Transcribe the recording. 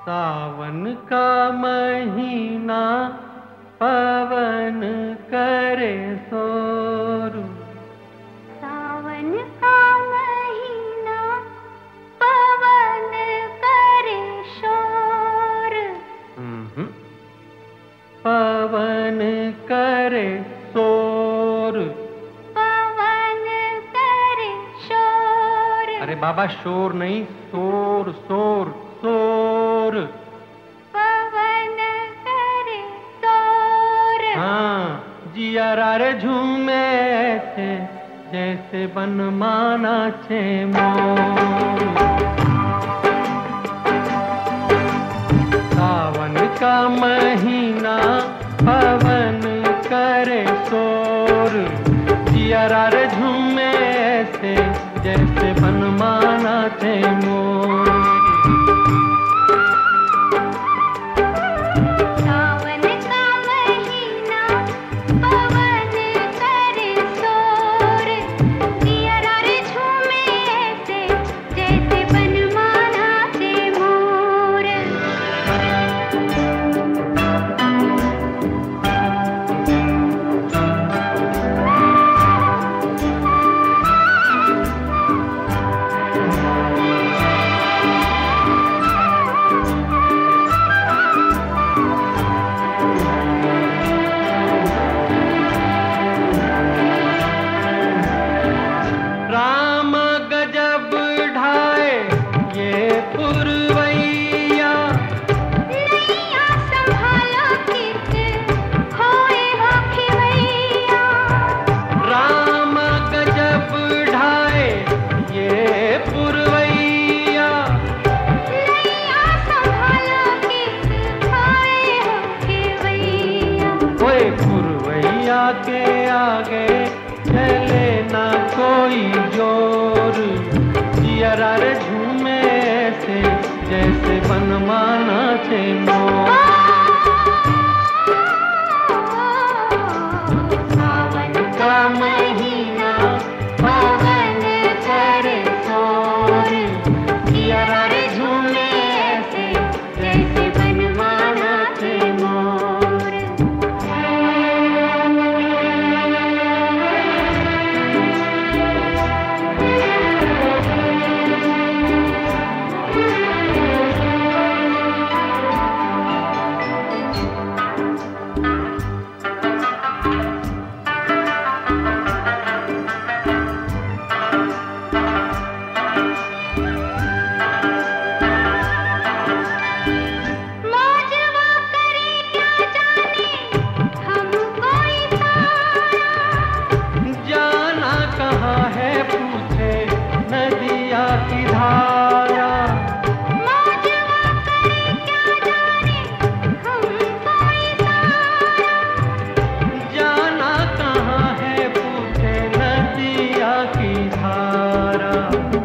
सावन का महीना पवन करे शोर। सावन का महीना पवन करे शोर। पवन करे शोर। पवन करे शोर। अरे बाबा शोर नहीं, शोर शोर शोर। पवन करे शोर। हाँ, जिया रे झूमे ऐसे जैसे बनमाना छे मोर। सावन का महीना पवन करे शोर। जिया रे झूमे ऐसे जैसे बनमाना छे मोर। के आगे चले ना कोई जोर। जिया रे झूमे ऐसे जैसे बनमाना छे मोर। सावन का महीना पवन करे शोर। जिया रे झूमे ऐसे जैसे बनमाना छे मोर। जाना कहाँ है पूछे नदिया की धारा।